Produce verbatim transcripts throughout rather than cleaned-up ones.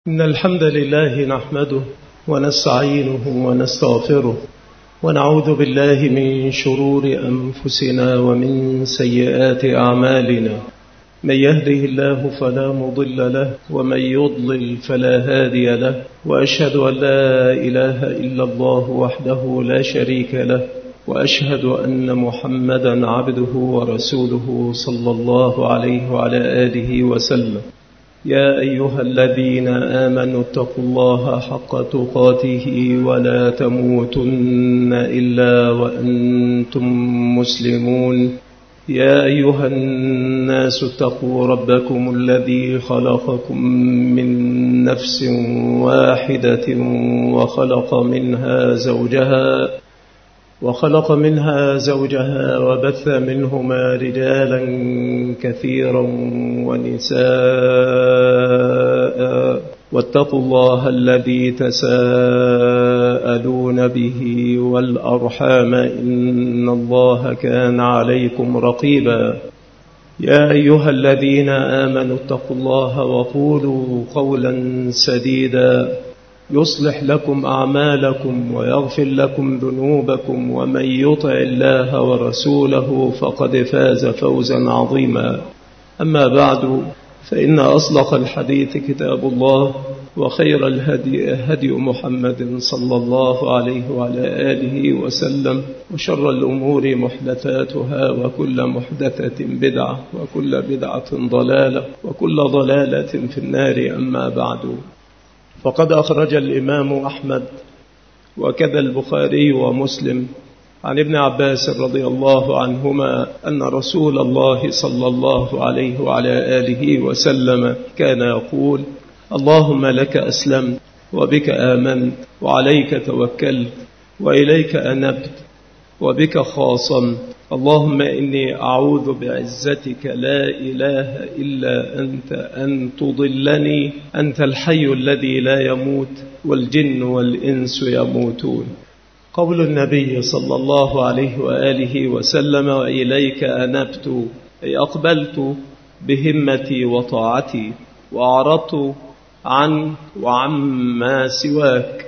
إن الحمد لله نحمده ونستعينه ونستغفره ونعوذ بالله من شرور أنفسنا ومن سيئات أعمالنا. من يهده الله فلا مضل له ومن يضلل فلا هادي له، وأشهد أن لا إله إلا الله وحده لا شريك له، وأشهد أن محمدا عبده ورسوله صلى الله عليه وعلى آله وسلم. يا أيها الذين آمنوا اتقوا الله حق تقاته ولا تموتن إلا وأنتم مسلمون. يا أيها الناس اتقوا ربكم الذي خلقكم من نفس واحدة وخلق منها زوجها وخلق منها زوجها وبث منهما رجالا كثيرا ونساء، واتقوا الله الذي تساءلون به والأرحام إن الله كان عليكم رقيبا. يا أيها الذين آمنوا اتقوا الله وقولوا قولا سديدا يصلح لكم أعمالكم ويغفر لكم ذنوبكم، ومن يطع الله ورسوله فقد فاز فوزا عظيما. أما بعد، فإن أصدق الحديث كتاب الله، وخير الهدي هدي محمد صلى الله عليه وعلى آله وسلم، وشر الأمور محدثاتها، وكل محدثة بدعة، وكل بدعة ضلالة، وكل ضلالة في النار. أما بعد، فقد أخرج الإمام أحمد وكذا البخاري ومسلم عن ابن عباس رضي الله عنهما أن رسول الله صلى الله عليه وعلى آله وسلم كان يقول: اللهم لك أسلمت وبك آمنت وعليك توكلت وإليك أنبت وبك خاصمت، اللهم إني أعوذ بعزتك لا إله إلا أنت أن تضلني، أنت الحي الذي لا يموت والجن والإنس يموتون. قول النبي صلى الله عليه وآله وسلم: وإليك أنبت، أي أقبلت بهمتي وطاعتي وأعرضت عن وعما سواك.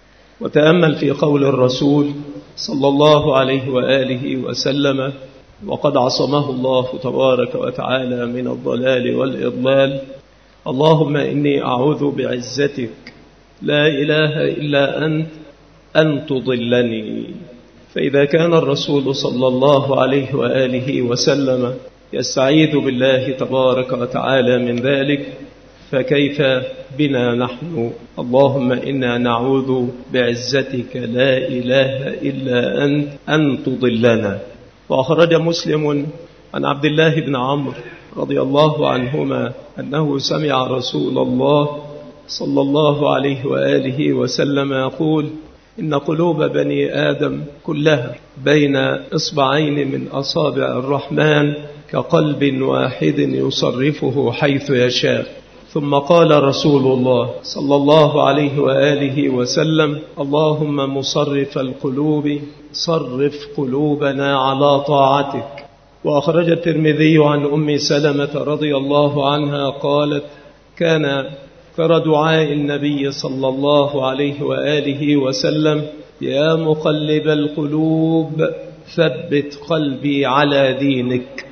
وتأمل في قول الرسول صلى الله عليه وآله وسلم: وقد عصمه الله تبارك وتعالى من الضلال والإضلال، اللهم إني أعوذ بعزتك لا إله إلا أنت أن تضلني. فإذا كان الرسول صلى الله عليه وآله وسلم يستعيذ بالله تبارك وتعالى من ذلك، فكيف بنا نحن؟ اللهم إنا نعوذ بعزتك لا إله إلا أنت أن تضلنا. وأخرج مسلم عن عبد الله بن عمرو رضي الله عنهما أنه سمع رسول الله صلى الله عليه وآله وسلم يقول: إن قلوب بني آدم كلها بين إصبعين من أصابع الرحمن كقلب واحد يصرفه حيث يشاء. ثم قال رسول الله صلى الله عليه وآله وسلم: اللهم مصرف القلوب صرف قلوبنا على طاعتك. وأخرج الترمذي عن أم سلمة رضي الله عنها قالت: كان ترى دعاء النبي صلى الله عليه وآله وسلم: يا مقلب القلوب ثبت قلبي على دينك.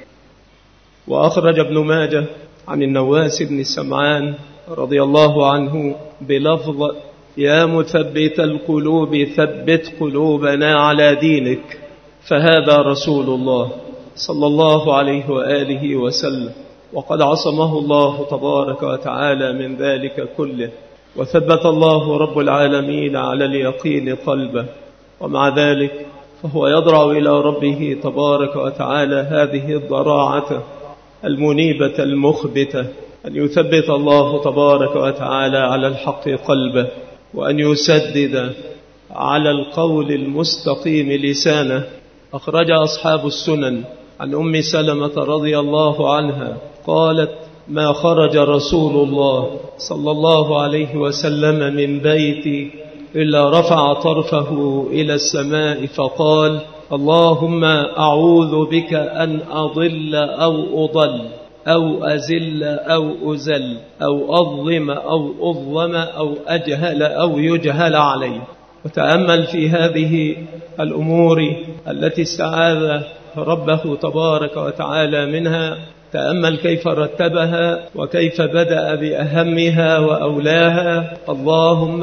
وأخرج ابن ماجه عن النواس بن سمعان رضي الله عنه بلفظ: يا مثبت القلوب ثبت قلوبنا على دينك. فهذا رسول الله صلى الله عليه وآله وسلم، وقد عصمه الله تبارك وتعالى من ذلك كله، وثبت الله رب العالمين على اليقين قلبه. ومع ذلك فهو يضرع إلى ربه تبارك وتعالى هذه الضراعة المنيبة المخبتة، أن يثبت الله تبارك وتعالى على الحق قلبه، وأن يسدد على القول المستقيم لسانه. أخرج أصحاب السنن عن أم سلمة رضي الله عنها قالت: ما خرج رسول الله صلى الله عليه وسلم من بيتي إلا رفع طرفه إلى السماء فقال: اللهم أعوذ بك أن أضل أو أضل، أو أزل أو أزل أو أظلم أو أظلم أو أجهل أو يجهل عليه. وتأمل في هذه الأمور التي استعاذ ربه تبارك وتعالى منها، تأمل كيف رتبها وكيف بدأ بأهمها وأولاها. اللهم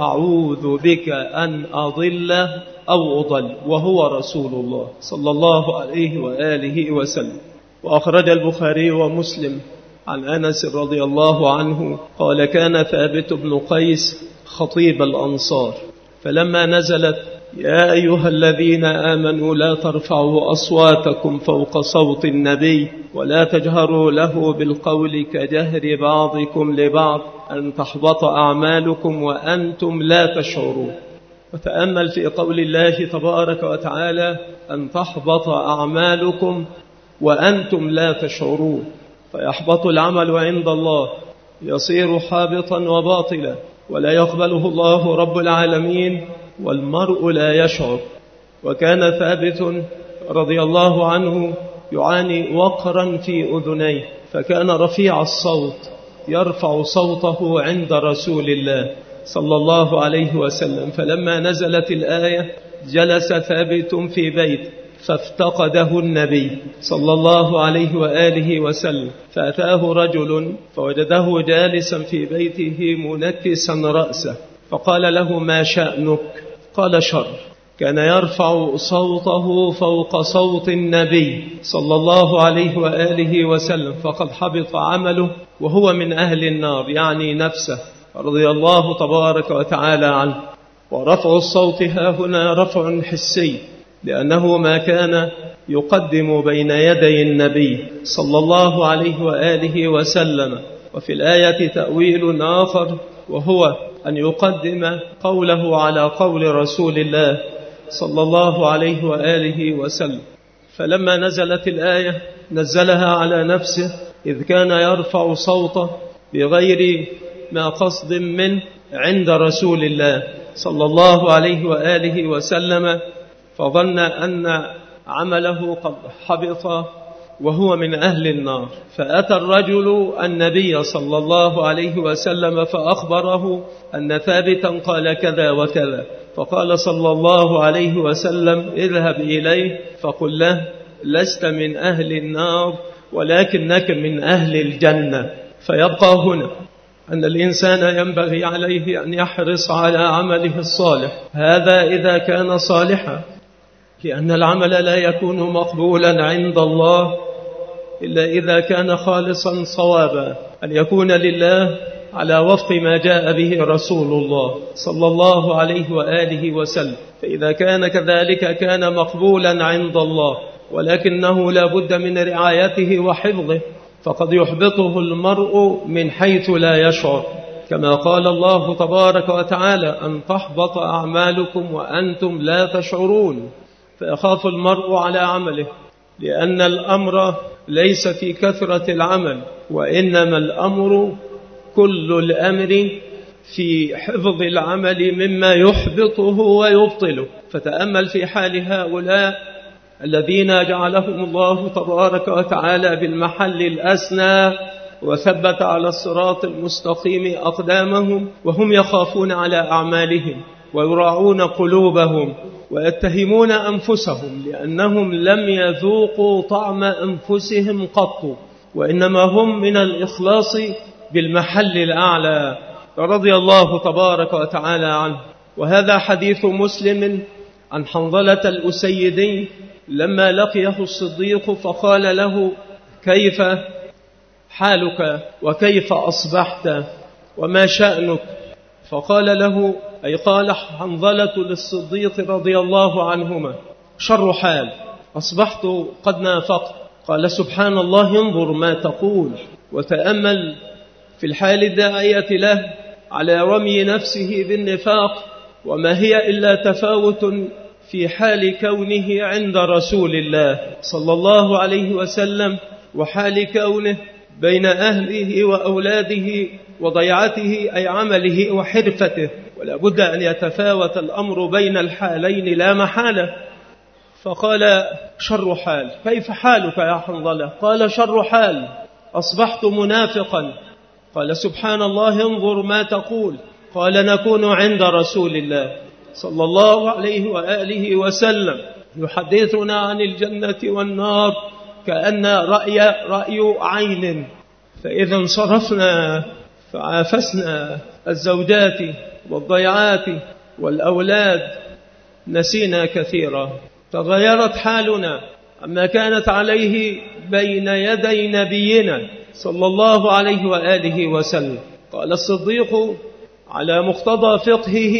أعوذ بك أن أضل أو أضل، وهو رسول الله صلى الله عليه وآله وسلم. وأخرج البخاري ومسلم عن أنس رضي الله عنه قال: كان ثابت بن قيس خطيب الأنصار، فلما نزلت: يا أيها الذين آمنوا لا ترفعوا أصواتكم فوق صوت النبي ولا تجهروا له بالقول كجهر بعضكم لبعض أن تحبط أعمالكم وأنتم لا تشعرون. وتأمل في قول الله تبارك وتعالى: أن تحبط أعمالكم وأنتم لا تشعرون. فيحبط العمل عند الله، يصير حابطا وباطلا، ولا يقبله الله رب العالمين، والمرء لا يشعر. وكان ثابت رضي الله عنه يعاني وقرا في أذنيه، فكان رفيع الصوت، يرفع صوته عند رسول الله صلى الله عليه وسلم. فلما نزلت الآية جلس ثابت في بيت، فافتقده النبي صلى الله عليه وآله وسلم، فأتاه رجل فوجده جالسا في بيته منكسا رأسه، فقال له: ما شأنك؟ قال: شر. كان يرفع صوته فوق صوت النبي صلى الله عليه وآله وسلم، فقد حبط عمله وهو من أهل النار، يعني نفسه رضي الله تبارك وتعالى عنه. ورفع الصوت ها هنا رفع حسي، لأنه ما كان يقدم بين يدي النبي صلى الله عليه وآله وسلم. وفي الآية تأويل آخر، وهو أن يقدم قوله على قول رسول الله صلى الله عليه وآله وسلم. فلما نزلت الآية نزلها على نفسه، إذ كان يرفع صوته بغير ما قصد منه عند رسول الله صلى الله عليه وآله وسلم، فظن أن عمله قد حبط وهو من أهل النار. فأتى الرجل النبي صلى الله عليه وسلم فأخبره أن ثابتا قال كذا وكذا، فقال صلى الله عليه وسلم: اذهب إليه فقل له: لست من أهل النار ولكنك من أهل الجنة. فيبقى هنا أن الإنسان ينبغي عليه أن يحرص على عمله الصالح، هذا إذا كان صالحا، لأن العمل لا يكون مقبولا عند الله إلا إذا كان خالصا صوابا، أن يكون لله على وفق ما جاء به رسول الله صلى الله عليه وآله وسلم. فإذا كان كذلك كان مقبولا عند الله، ولكنه لا بد من رعايته وحفظه، فقد يحبطه المرء من حيث لا يشعر، كما قال الله تبارك وتعالى: أن تحبط أعمالكم وأنتم لا تشعرون. فيخاف المرء على عمله، لأن الأمر ليس في كثرة العمل، وإنما الأمر كل الأمر في حفظ العمل مما يحبطه ويبطله. فتأمل في حال هؤلاء الذين جعلهم الله تبارك وتعالى بالمحل الأسنى وثبت على الصراط المستقيم أقدامهم، وهم يخافون على أعمالهم ويراعون قلوبهم ويتهمون أنفسهم، لأنهم لم يذوقوا طعم أنفسهم قط، وإنما هم من الإخلاص بالمحل الأعلى رضي الله تبارك وتعالى عنه. وهذا حديث مسلم عن حنظلة الأسيدي لما لقيه الصديق فقال له: كيف حالك وكيف أصبحت وما شأنك؟ فقال له، أي قال حنظلة للصديق رضي الله عنهما: شر حال، أصبحت قد نافقت. قال: سبحان الله، انظر ما تقول. وتأمل في الحال الداعية له على رمي نفسه بالنفاق، وما هي إلا تفاوت في حال كونه عند رسول الله صلى الله عليه وسلم وحال كونه بين أهله وأولاده وضيعته أي عمله وحرفته، ولا بد أن يتفاوت الأمر بين الحالين لا محالة. فقال: شر حال. كيف حالك يا حنظلة؟ قال: شر حال، أصبحت منافقا. قال سبحان الله انظر ما تقول. قال نكون عند رسول الله صلى الله عليه وآله وسلم يحدثنا عن الجنة والنار كأن رأي رأي عين، فإذا انصرفنا فعافسنا الزوجات والضيعات والأولاد نسينا كثيرا. تغيرت حالنا عما كانت عليه بين يدي نبينا صلى الله عليه وآله وسلم. قال الصديق على مقتضى فقهه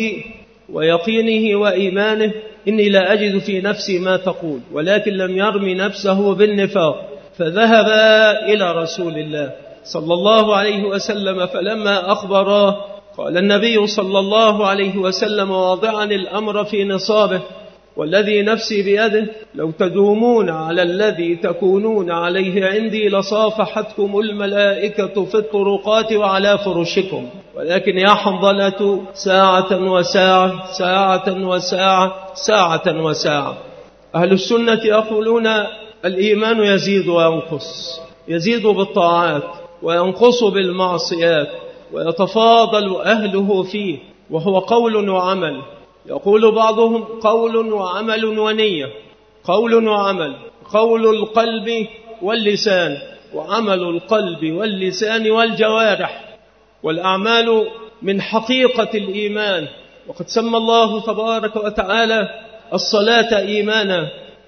ويقينه وإيمانه إني لا أجد في نفسي ما تقول، ولكن لم يرمي نفسه بالنفاق، فذهب إلى رسول الله صلى الله عليه وسلم فلما أخبراه قال النبي صلى الله عليه وسلم واضعا الأمر في نصابه والذي نفسي بيده لو تدومون على الذي تكونون عليه عندي لصافحتكم الملائكة في الطرقات وعلى فرشكم، ولكن يا حنظلة ساعة وساعة ساعة وساعة ساعة وساعة. أهل السنة يقولون الإيمان يزيد وينقص، يزيد بالطاعات وينقص بالمعصيات، ويتفاضل أهله فيه، وهو قول وعمل. يقول بعضهم قول وعمل ونية، قول وعمل، قول القلب واللسان، وعمل القلب واللسان والجوارح، والأعمال من حقيقة الإيمان. وقد سمى الله تبارك وتعالى الصلاة إيمانا،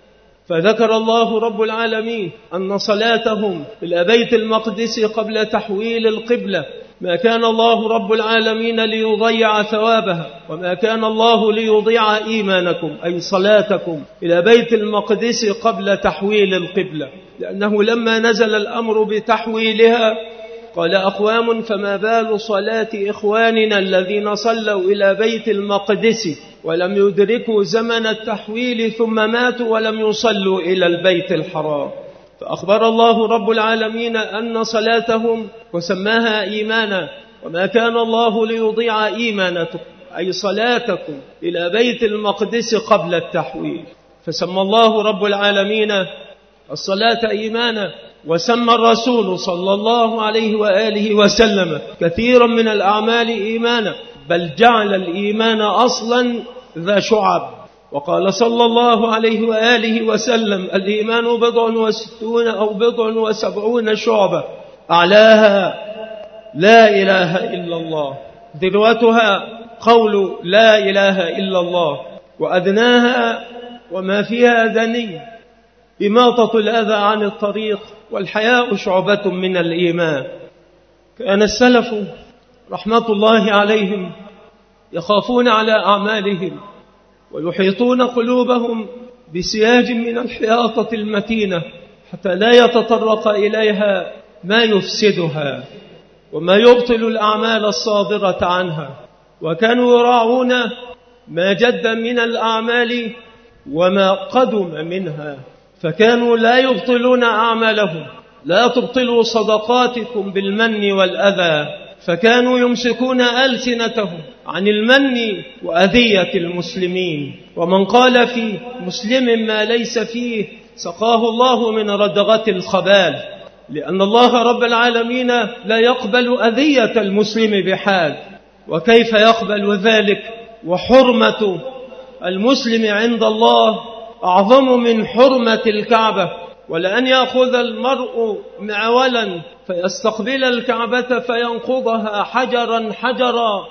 فذكر الله رب العالمين أن صلاتهم إلى بيت المقدس قبل تحويل القبلة ما كان الله رب العالمين ليضيع ثوابها، وما كان الله ليضيع إيمانكم أي صلاتكم إلى بيت المقدس قبل تحويل القبلة، لأنه لما نزل الأمر بتحويلها قال أقوام فما بال صلاة إخواننا الذين صلوا إلى بيت المقدس ولم يدركوا زمن التحويل ثم ماتوا ولم يصلوا إلى البيت الحرام. فأخبر الله رب العالمين أن صلاتهم وسماها إيمانا، وما كان الله ليضيع إيمانكم أي صلاتكم إلى بيت المقدس قبل التحويل. فسمى الله رب العالمين الصلاة إيمانا، وسمى الرسول صلى الله عليه وآله وسلم كثيرا من الأعمال إيمانا، بل جعل الإيمان أصلا ذا شعب. وقال صلى الله عليه وآله وسلم الإيمان بضع وستون أو بضع وسبعون شعبة، أعلاها لا إله إلا الله، ذروتها قول لا إله إلا الله، وأدناها وما فيها دني إماطة الأذى عن الطريق، والحياء شعبة من الإيمان. كان السلف رحمة الله عليهم يخافون على أعمالهم ويحيطون قلوبهم بسياج من الحياطة المتينة حتى لا يتطرق إليها ما يفسدها وما يبطل الأعمال الصادرة عنها. وكانوا يراعون ما جد من الأعمال وما قدم منها، فكانوا لا يبطلون أعمالهم. لا تبطلوا صدقاتكم بالمن والأذى، فكانوا يمسكون ألسنتهم عن المن وأذية المسلمين. ومن قال في مسلم ما ليس فيه سقاه الله من ردغة الخبال، لأن الله رب العالمين لا يقبل أذية المسلم بحال، وكيف يقبل ذلك وحرمة المسلم عند الله أعظم من حرمة الكعبة. ولأن يأخذ المرء معولا فيستقبل الكعبة فينقضها حجرا حجرا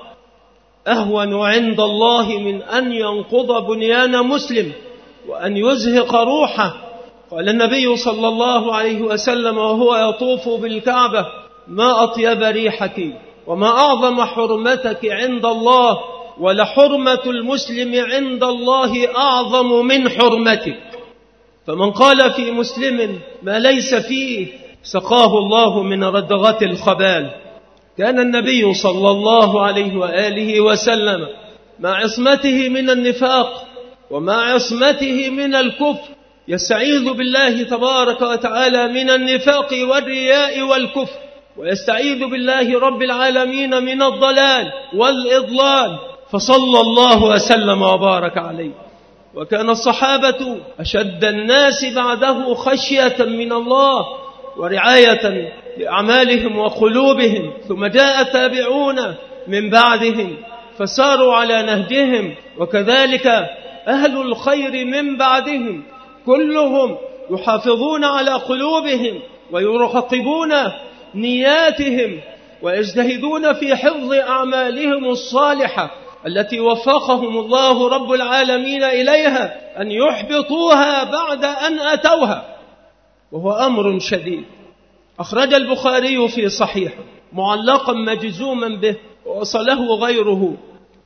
أهون عند الله من أن ينقض بنيان مسلم وأن يزهق روحه. قال النبي صلى الله عليه وسلم وهو يطوف بالكعبة ما أطيب ريحك وما أعظم حرمتك عند الله، ولحرمة المسلم عند الله أعظم من حرمتك. فمن قال في مسلم ما ليس فيه سقاه الله من ردغة الخبال. كان النبي صلى الله عليه وآله وسلم مع عصمته من النفاق ومع عصمته من الكفر يستعيذ بالله تبارك وتعالى من النفاق والرياء والكفر، ويستعيذ بالله رب العالمين من الضلال والإضلال، فصلى الله وسلم وبارك عليه. وكان الصحابة أشد الناس بعده خشية من الله ورعاية لأعمالهم وقلوبهم، ثم جاء التابعون من بعدهم فساروا على نهجهم، وكذلك أهل الخير من بعدهم كلهم يحافظون على قلوبهم ويراقبون نياتهم ويجتهدون في حفظ أعمالهم الصالحة التي وفقهم الله رب العالمين إليها أن يحبطوها بعد أن أتوها، وهو أمر شديد. أخرج البخاري في صحيحه معلقا مجزوما به ووصله غيره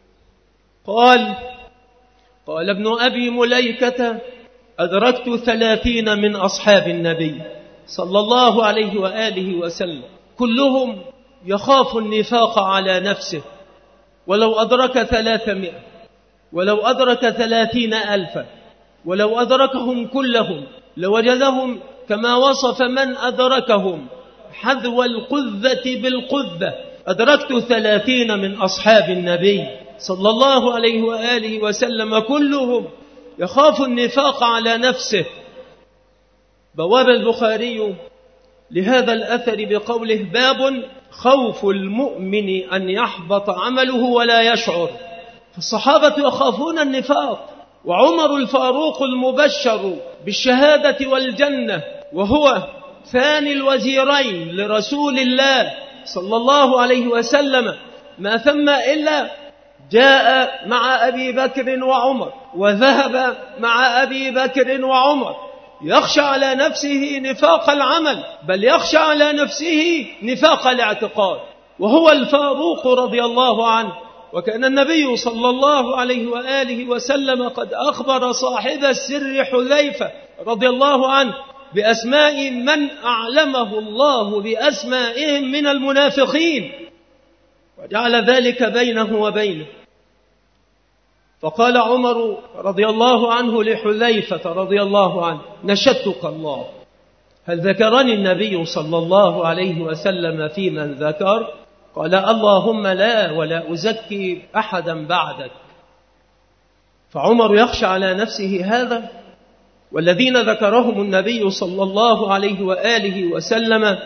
قال: قال ابن أبي مليكة: أدركت ثلاثين من أصحاب النبي صلى الله عليه وآله وسلم كلهم يخاف النفاق على نفسه، ولو أدرك ثلاثمائة، ولو أدرك ثلاثين ألفا، ولو أدركهم كلهم لوجدهم كما وصف من أدركهم حذو القذة بالقذة. أدركت ثلاثين من أصحاب النبي صلى الله عليه وآله وسلم كلهم يخاف النفاق على نفسه. بواب البخاري لهذا الأثر بقوله: باب خوف المؤمن أن يحبط عمله ولا يشعر. فالصحابة يخافون النفاق، وعمر الفاروق المبشر بالشهادة والجنة وهو ثاني الوزيرين لرسول الله صلى الله عليه وسلم ما ثم إلا جاء مع أبي بكر وعمر وذهب مع أبي بكر وعمر يخشى على نفسه نفاق العمل، بل يخشى على نفسه نفاق الاعتقاد، وهو الفاروق رضي الله عنه. وكان النبي صلى الله عليه وآله وسلم قد أخبر صاحب السر حذيفة رضي الله عنه بأسماء من أعلمه الله بأسمائهم من المنافقين، وجعل ذلك بينه وبينه. فقال عمر رضي الله عنه لحذيفة رضي الله عنه: نشدتك الله، هل ذكرني النبي صلى الله عليه وسلم في من ذكر؟ قال: اللهم لا، ولا أزكي أحدا بعدك. فعمر يخشى على نفسه هذا، والذين ذكرهم النبي صلى الله عليه وآله وسلم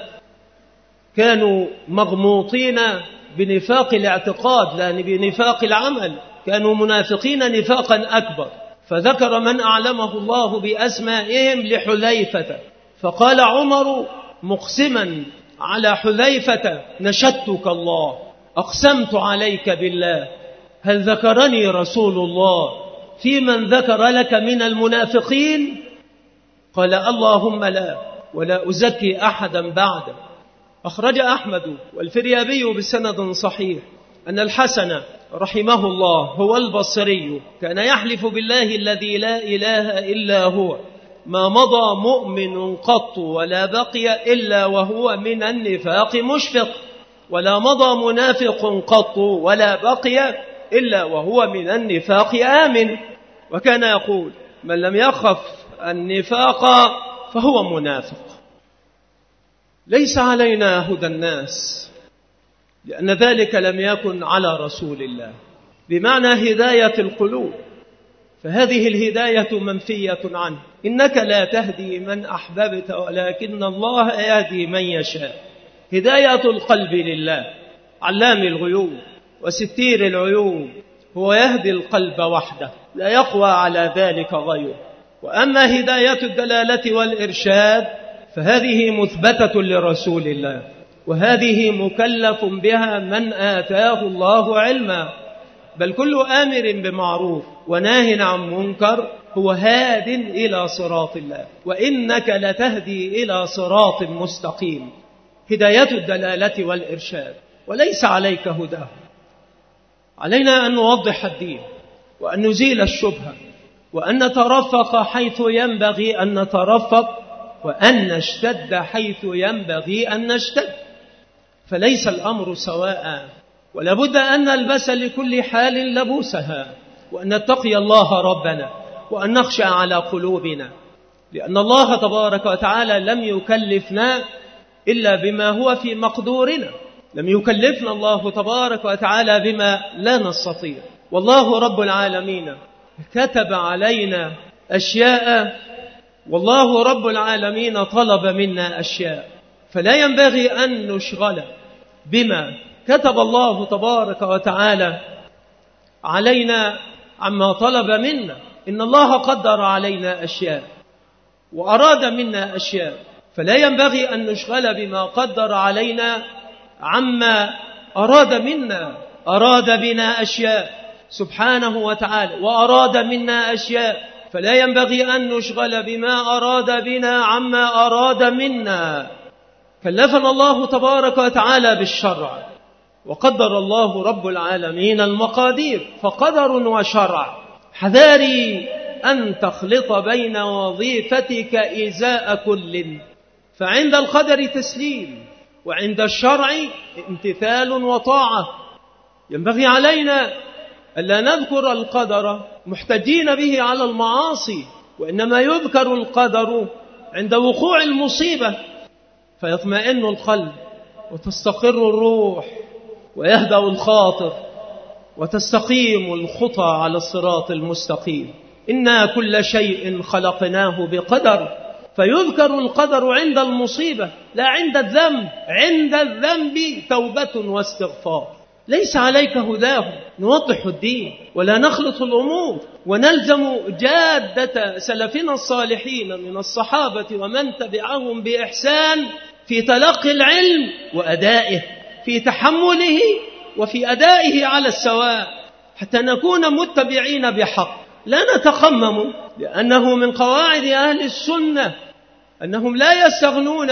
كانوا مغموطين بنفاق الاعتقاد لا بنفاق العمل، كانوا منافقين نفاقا أكبر. فذكر من أعلمه الله بأسمائهم لحذيفة، فقال عمر مقسما على حذيفة: نشدتك الله، أقسمت عليك بالله، هل ذكرني رسول الله في من ذكر لك من المنافقين؟ قال: اللهم لا، ولا أزكي أحدا بعد. أخرج أحمد والفريابي بسند صحيح أن الحسن رحمه الله هو البصري كان يحلف بالله الذي لا إله إلا هو ما مضى مؤمن قط ولا بقي إلا وهو من النفاق مشفق، ولا مضى منافق قط ولا بقي إلا وهو من النفاق آمن. وكان يقول: من لم يخف النفاق فهو منافق. ليس علينا هدى الناس، لأن ذلك لم يكن على رسول الله، بمعنى هداية القلوب، فهذه الهداية منفية عنه. إنك لا تهدي من أحببت ولكن الله يهدي من يشاء. هداية القلب لله علام الغيوب وستير العيوب، هو يهدي القلب وحده، لا يقوى على ذلك غيره. وأما هداية الدلالة والإرشاد فهذه مثبتة لرسول الله، وهذه مكلف بها من آتاه الله علما. بل كل آمر بمعروف وناه عن منكر هو هاد إلى صراط الله، وإنك لتهدي إلى صراط مستقيم. هداية الدلالة والإرشاد، وليس عليك هداه. علينا أن نوضح الدين، وأن نزيل الشبهة، وأن نترفق حيث ينبغي أن نترفق، وأن نشتد حيث ينبغي أن نشتد. فليس الأمر سواء، ولابد أن نلبس لكل حال لبوسها، وأن نتقي الله ربنا، وأن نخشى على قلوبنا، لأن الله تبارك وتعالى لم يكلفنا إلا بما هو في مقدورنا، لم يكلفنا الله تبارك وتعالى بما لا نستطيع. والله رب العالمين كتب علينا أشياء، والله رب العالمين طلب منا أشياء، فلا ينبغي أن نشغل بما كتب الله تبارك وتعالى علينا عما طلب منا. إن الله قدر علينا أشياء وأراد منا أشياء، فلا ينبغي أن نشغل بما قدر علينا عما أراد منا. أراد بنا أشياء سبحانه وتعالى وأراد منا أشياء، فلا ينبغي أن نشغل بما أراد بنا عما أراد منا. كلفنا الله تبارك وتعالى بالشرع، وقدر الله رب العالمين المقادير، فقدر وشرع. حذاري أن تخلط بين وظيفتك إزاء كل، فعند القدر تسليم، وعند الشرع امتثال وطاعة. ينبغي علينا ألا نذكر القدر محتجين به على المعاصي، وإنما يذكر القدر عند وقوع المصيبة، فيطمئن القلب وتستقر الروح ويهدأ الخاطر وتستقيم الخطى على الصراط المستقيم. إنا كل شيء خلقناه بقدر، فيذكر القدر عند المصيبة لا عند الذنب. عند الذنب توبة واستغفار. ليس عليك هداه، نوضح الدين ولا نخلط الأمور، ونلزم جادة سلفنا الصالحين من الصحابة ومن تبعهم بإحسان في تلقي العلم وأدائه، في تحمله وفي أدائه على السواء، حتى نكون متبعين بحق لا نتخمم. لأنه من قواعد أهل السنة أنهم لا يستغنون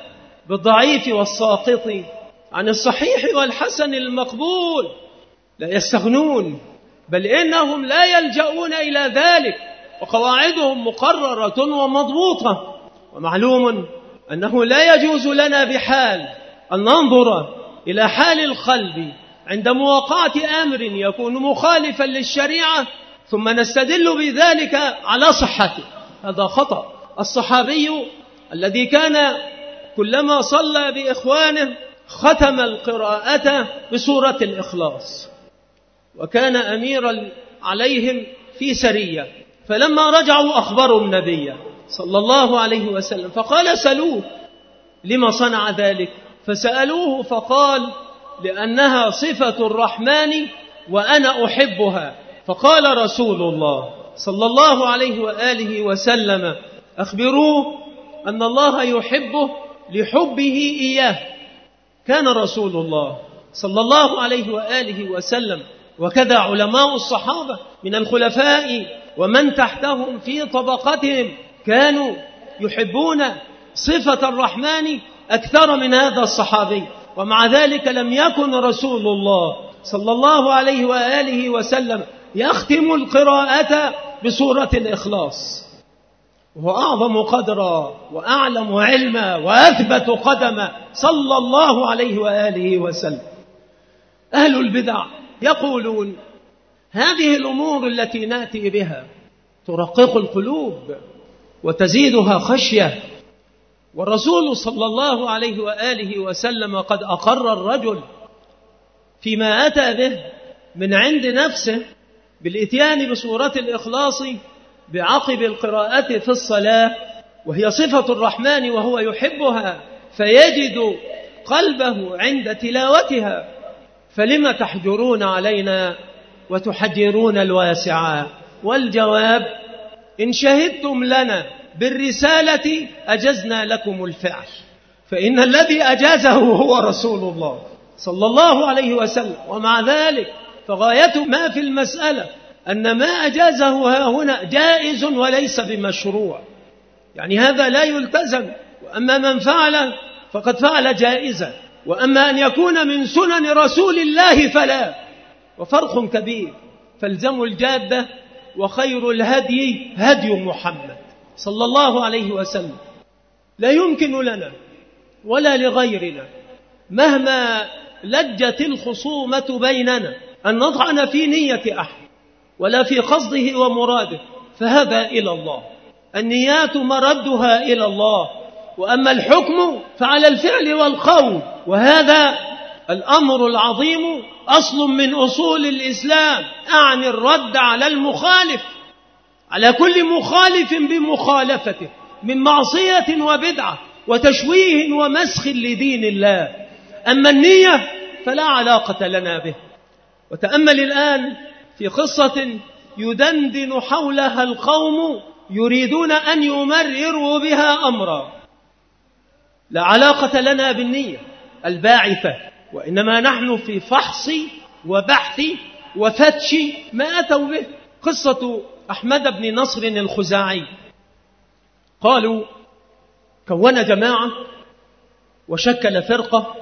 بالضعيف والساقط عن الصحيح والحسن المقبول، لا يستغنون، بل إنهم لا يلجؤون إلى ذلك، وقواعدهم مقررة ومضبوطة. ومعلوم أنه لا يجوز لنا بحال أن ننظر إلى حال القلب عند مواقعة أمر يكون مخالفا للشريعة ثم نستدل بذلك على صحته. هذا خطأ. الصحابي الذي كان كلما صلى بإخوانه ختم القراءة بسورة الإخلاص، وكان أميرا عليهم في سرية، فلما رجعوا أخبروا النبي صلى الله عليه وسلم، فقال سألوه لما صنع ذلك، فسألوه فقال لأنها صفة الرحمن وأنا أحبها. فقال رسول الله صلى الله عليه وآله وسلم أخبروه أن الله يحبه لحبه إياه. كان رسول الله صلى الله عليه وآله وسلم وكذا علماء الصحابة من الخلفاء ومن تحتهم في طبقتهم كانوا يحبون صفة الرحمن أكثر من هذا الصحابي، ومع ذلك لم يكن رسول الله صلى الله عليه وآله وسلم يختم القراءة بسورة الإخلاص، وهو أعظم قدرا وأعلم علما وأثبت قدما صلى الله عليه وآله وسلم. أهل البدع يقولون هذه الأمور التي نأتي بها ترقق القلوب وتزيدها خشية، والرسول صلى الله عليه وآله وسلم قد أقر الرجل فيما أتى به من عند نفسه بالإتيان بسورة الإخلاص بعقب القراءة في الصلاة، وهي صفة الرحمن وهو يحبها، فيجد قلبه عند تلاوتها. فلم تحجرون علينا وتحجرون الواسعة؟ والجواب إن شهدتم لنا بالرسالة أجزنا لكم الفعل، فإن الذي أجازه هو رسول الله صلى الله عليه وسلم. ومع ذلك فغاية ما في المسألة أن ما أجازه ها هنا جائز وليس بمشروع، يعني هذا لا يلتزم. وأما من فعل فقد فعل جائزا، وأما أن يكون من سنن رسول الله فلا، وفرق كبير. فالزموا الجادة، وخير الهدي هدي محمد صلى الله عليه وسلم. لا يمكن لنا ولا لغيرنا مهما لجت الخصومة بيننا أن نطعن في نية أحد ولا في قصده ومراده، فهذا إلى الله، النيات مردها إلى الله، وأما الحكم فعلى الفعل والقول. وهذا الأمر العظيم أصل من أصول الإسلام، أعني الرد على المخالف، على كل مخالف بمخالفته من معصية وبدعة، وتشويه ومسخ لدين الله. أما النية فلا علاقة لنا به. وتأمل الآن في قصة يدندن حولها القوم يريدون أن يمرروا بها أمرا لا علاقة لنا بالنية الباعثة، وإنما نحن في فحص وبحث وفتش ما أتوا به. قصة أحمد بن نصر الخزاعي، قالوا كون جماعة وشكل فرقة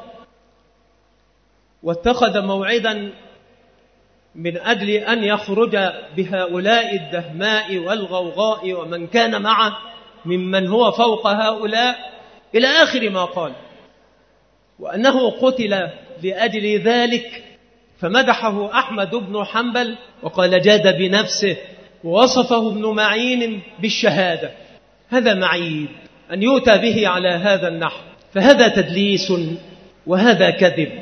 واتخذ موعدا من أجل أن يخرج بهؤلاء الدهماء والغوغاء ومن كان معه ممن هو فوق هؤلاء إلى آخر ما قال، وأنه قتل لأجل ذلك. فمدحه أحمد بن حنبل وقال جاد بنفسه، ووصفه ابن معين بالشهادة. هذا معيب أن يؤتى به على هذا النحو، فهذا تدليس وهذا كذب.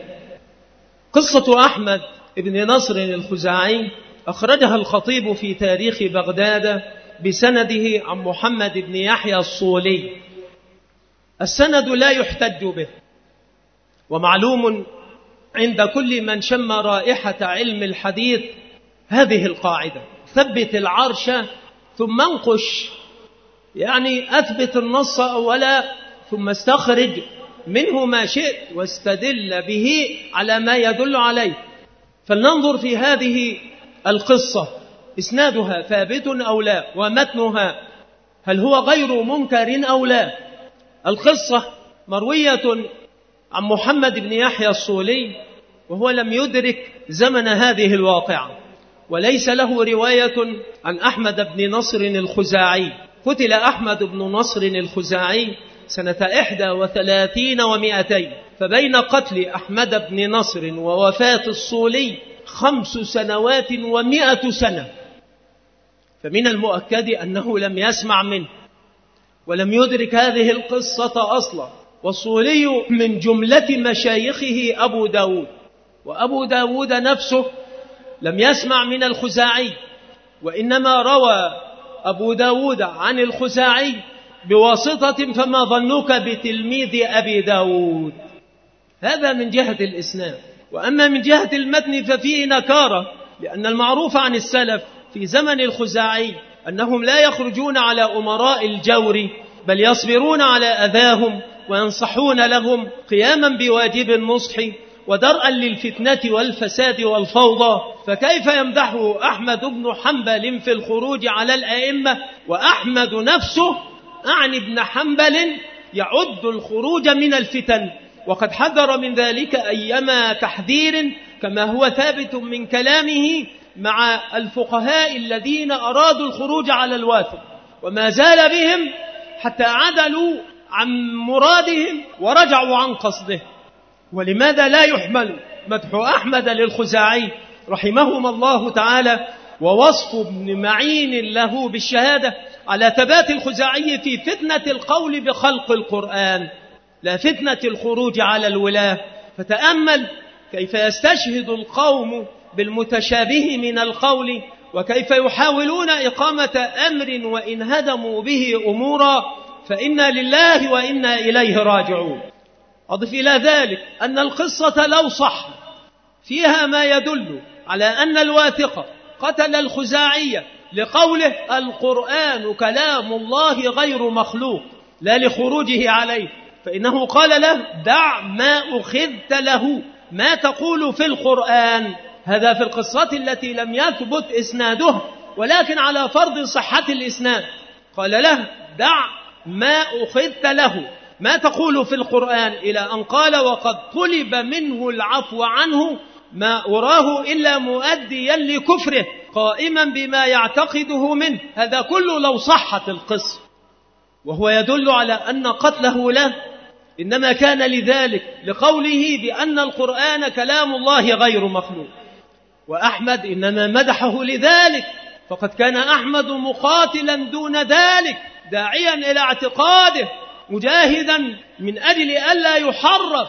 قصة أحمد بن نصر الخزاعي أخرجها الخطيب في تاريخ بغداد بسنده عن محمد بن يحيى الصولي. السند لا يحتج به، ومعلوم عند كل من شم رائحة علم الحديث هذه القاعدة: ثبت العرش ثم انقش، يعني أثبت النص أولا ثم استخرج منه ما شئت واستدل به على ما يدل عليه. فلننظر في هذه القصة، إسنادها ثابت أو لا، ومتنها هل هو غير منكر أو لا. القصة مروية عن محمد بن يحيى الصولي، وهو لم يدرك زمن هذه الواقعة، وليس له رواية عن أحمد بن نصر الخزاعي. قتل أحمد بن نصر الخزاعي سنة إحدى وثلاثين ومئتين، فبين قتل أحمد بن نصر ووفاة الصولي خمس سنوات ومئة سنة، فمن المؤكد أنه لم يسمع منه ولم يدرك هذه القصة أصلا. والصولي من جملة مشايخه أبو داود، وأبو داود نفسه لم يسمع من الخزاعي، وإنما روى أبو داود عن الخزاعي بواسطة، فما ظنك بتلميذ أبي داود. هذا من جهة الإسناد. وأما من جهة المتن ففيه نكارة، لأن المعروف عن السلف في زمن الخزاعي أنهم لا يخرجون على أمراء الجور، بل يصبرون على أذاهم وينصحون لهم قياما بواجب النصح ودرءا للفتنة والفساد والفوضى. فكيف يمدحه أحمد بن حنبل في الخروج على الأئمة وأحمد نفسه أعني ابن حنبل يعد الخروج من الفتن، وقد حذر من ذلك أيما تحذير، كما هو ثابت من كلامه مع الفقهاء الذين أرادوا الخروج على الواثق، وما زال بهم حتى عدلوا عن مرادهم ورجعوا عن قصده. ولماذا لا يحمل مدح أحمد للخزاعي رحمهما الله تعالى ووصف ابن معين له بالشهادة على ثبات الخزاعي في فتنة القول بخلق القرآن، لا فتنة الخروج على الولاة؟ فتأمل كيف يستشهد القوم بالمتشابه من القول، وكيف يحاولون إقامة أمر وإن هدموا به أمورا، فإنا لله وإنا إليه راجعون. أضف إلى ذلك أن القصة لو صح فيها ما يدل على أن الواثق قتل الخزاعية لقوله القرآن كلام الله غير مخلوق، لا لخروجه عليه، فإنه قال له دع ما أخذت له، ما تقول في القرآن. هذا في القصة التي لم يثبت إسنادها، ولكن على فرض صحة الإسناد قال له دع ما أخذت له، ما تقول في القرآن، إلى أن قال وقد طلب منه العفو عنه ما أراه إلا مؤديا لكفره قائما بما يعتقده منه. هذا كله لو صحت القصة، وهو يدل على أن قتله له إنما كان لذلك لقوله بأن القرآن كلام الله غير مخلوق. وأحمد إنما مدحه لذلك، فقد كان أحمد مقاتلا دون ذلك داعيا إلى اعتقاده مجاهدا من أجل ألا يحرف.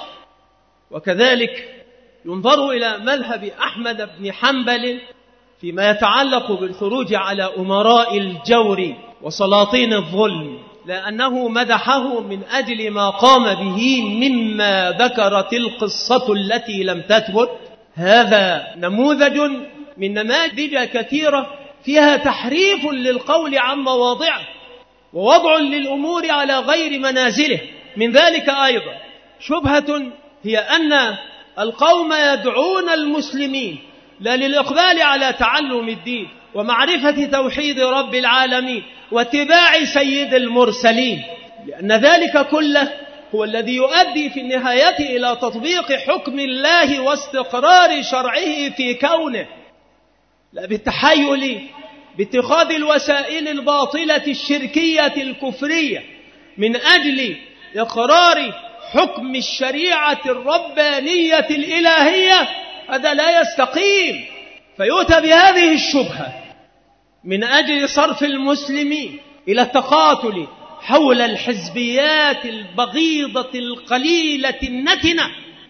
وكذلك ينظر إلى مذهب أحمد بن حنبل فيما يتعلق بالخروج على أمراء الجور وسلاطين الظلم، لأنه مدحه من أجل ما قام به مما ذكرت القصة التي لم تثبت. هذا نموذج من نماذج كثيرة فيها تحريف للقول عن مواضعه ووضع للأمور على غير منازله. من ذلك أيضا شبهة هي أن القوم يدعون المسلمين لا للإقبال على تعلم الدين ومعرفة توحيد رب العالمين واتباع سيد المرسلين، لأن ذلك كله هو الذي يؤدي في النهاية إلى تطبيق حكم الله واستقرار شرعه في كونه، لا بالتحايل باتخاذ الوسائل الباطلة الشركية الكفرية من أجل إقرار حكم الشريعة الربانية الإلهية. هذا لا يستقيم، فيؤتى بهذه الشبهة من أجل صرف المسلمين إلى التقاتل حول الحزبيات البغيضة القليلة النتنة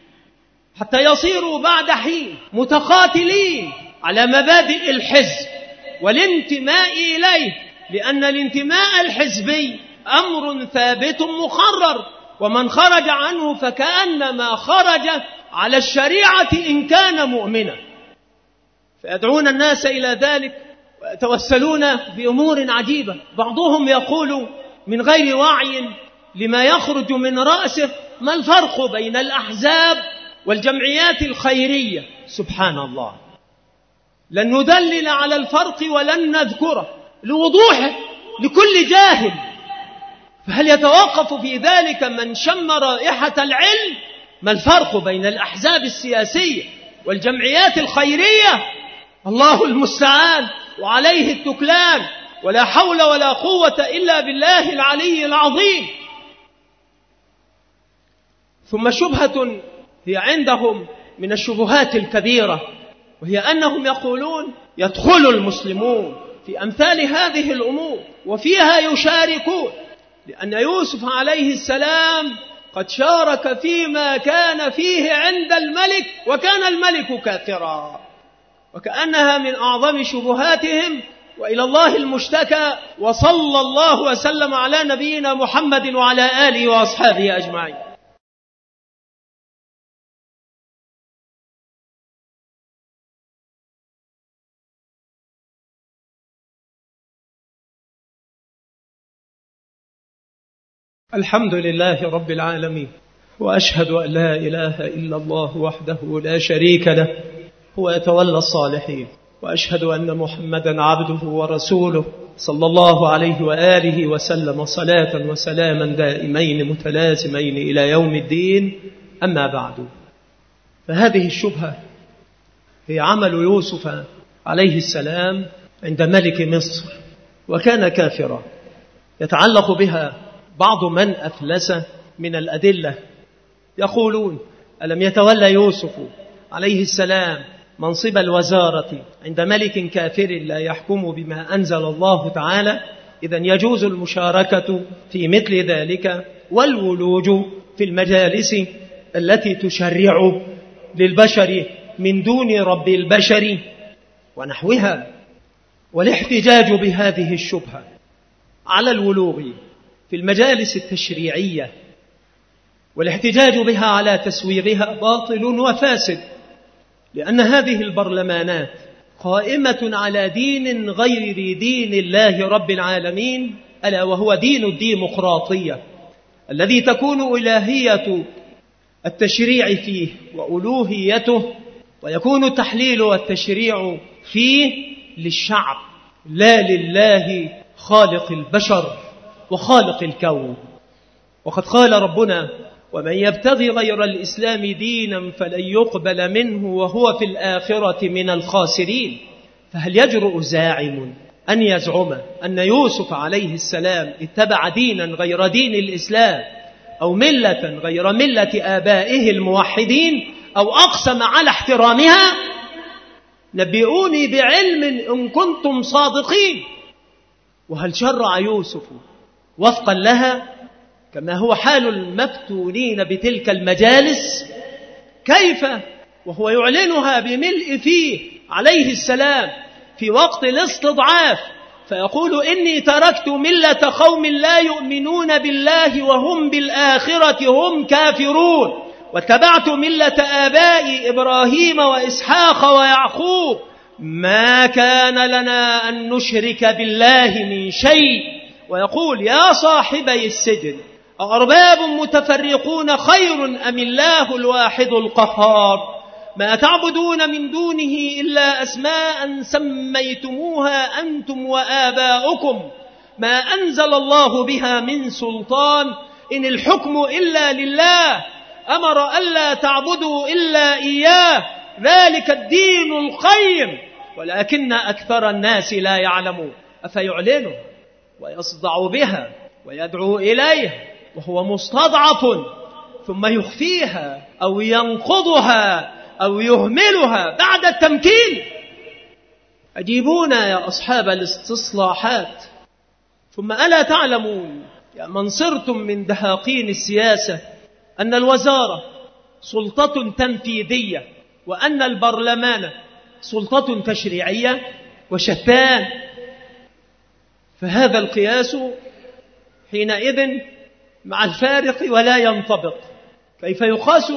حتى يصيروا بعد حين متقاتلين على مبادئ الحزب والانتماء إليه، لأن الانتماء الحزبي أمر ثابت مقرر، ومن خرج عنه فكأنما خرج على الشريعة إن كان مؤمنا. فيدعون الناس إلى ذلك ويتوسلون بأمور عجيبة. بعضهم يقول من غير وعي لما يخرج من رأسه: ما الفرق بين الأحزاب والجمعيات الخيرية؟ سبحان الله، لن ندلل على الفرق ولن نذكره لوضوحه لكل جاهل. فهل يتوقف في ذلك من شم رائحة العلم؟ ما الفرق بين الأحزاب السياسية والجمعيات الخيرية؟ الله المستعان وعليه التكلان، ولا حول ولا قوة إلا بالله العلي العظيم. ثم شبهة هي عندهم من الشبهات الكبيرة، وهي أنهم يقولون يدخل المسلمون في أمثال هذه الأمور وفيها يشاركون، لأن يوسف عليه السلام قد شارك فيما كان فيه عند الملك وكان الملك كافرا، وكأنها من أعظم شبهاتهم، وإلى الله المشتكى. وصلى الله وسلم على نبينا محمد وعلى آله وأصحابه أجمعين. الحمد لله رب العالمين، وأشهد أن لا إله إلا الله وحده لا شريك له، هو يتولى الصالحين. وأشهد أن محمدا عبده ورسوله صلى الله عليه وآله وسلم صلاة وسلاما دائمين متلازمين إلى يوم الدين. أما بعد، فهذه الشبهة هي عمل يوسف عليه السلام عند ملك مصر، وكان كافرا. يتعلق بها بعض من أفلس من الأدلة، يقولون: ألم يتولى يوسف عليه السلام منصب الوزارة عند ملك كافر لا يحكم بما أنزل الله تعالى؟ إذن يجوز المشاركة في مثل ذلك والولوج في المجالس التي تشرع للبشر من دون رب البشر ونحوها. والاحتجاج بهذه الشبهة على الولوغ في المجالس التشريعية والاحتجاج بها على تسويغها باطل وفاسد، لأن هذه البرلمانات قائمة على دين غير دين الله رب العالمين، ألا وهو دين الديمقراطية الذي تكون إلهية التشريع فيه وألوهيته، ويكون التحليل والتشريع فيه للشعب لا لله خالق البشر وخالق الكون. وقد قال ربنا: ومن يبتغي غير الإسلام دينا فلن يقبل منه وهو في الآخرة من الخاسرين. فهل يجرؤ زاعم أن يزعم أن يوسف عليه السلام اتبع دينا غير دين الإسلام أو ملة غير ملة آبائه الموحدين أو أقسم على احترامها؟ نبئوني بعلم إن كنتم صادقين. وهل شرع يوسف وفقا لها كما هو حال المفتونين بتلك المجالس؟ كيف وهو يعلنها بملء فيه عليه السلام في وقت الاستضعاف، فيقول إني تركت ملة قوم لا يؤمنون بالله وهم بالآخرة هم كافرون، واتبعت ملة آبائي إبراهيم وإسحاق ويعقوب ما كان لنا أن نشرك بالله من شيء. ويقول يا صاحبي السجن أأرباب متفرقون خير أم الله الواحد القهار ما تعبدون من دونه إلا أسماء سميتموها أنتم وآباؤكم ما أنزل الله بها من سلطان إن الحكم إلا لله أمر ألا تعبدوا إلا إياه ذلك الدين القيم ولكن أكثر الناس لا يعلمون. أفيعلنوا ويصدع بها ويدعو إليه وهو مستضعف ثم يخفيها أو ينقضها أو يهملها بعد التمكين. أجيبونا يا أصحاب الاستصلاحات. ثم ألا تعلمون يا من صرتم من دهاقين السياسة أن الوزارة سلطة تنفيذية وأن البرلمان سلطة تشريعية وشتان؟ فهذا القياس حينئذ مع الفارق ولا ينطبق. كيف يقاس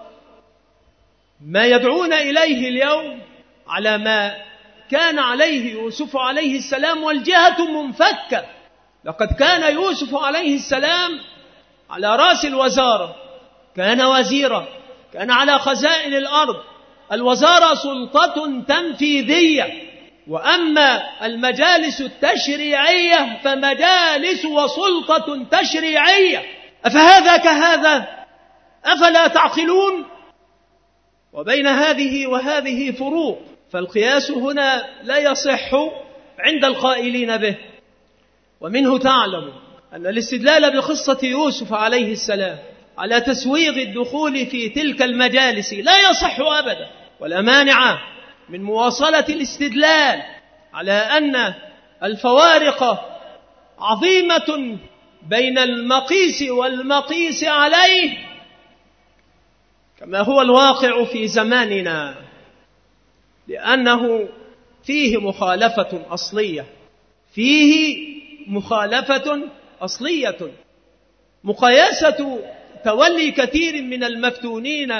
ما يدعون إليه اليوم على ما كان عليه يوسف عليه السلام والجهة منفكة؟ لقد كان يوسف عليه السلام على رأس الوزارة، كان وزيرا، كان على خزائن الأرض. الوزارة سلطة تنفيذية، وأما المجالس التشريعية فمجالس وسلطة تشريعية. أفهذا كهذا؟ أفلا تعقلون؟ وبين هذه وهذه فروق، فالقياس هنا لا يصح عند القائلين به. ومنه تعلم أن الاستدلال بقصة يوسف عليه السلام على تسويغ الدخول في تلك المجالس لا يصح أبدا، ولا مانع من مواصلة الاستدلال على أن الفوارق عظيمة بين المقيس والمقيس عليه كما هو الواقع في زماننا، لأنه فيه مخالفة أصلية، فيه مخالفة أصلية. مقايسة تولي كثير من المفتونين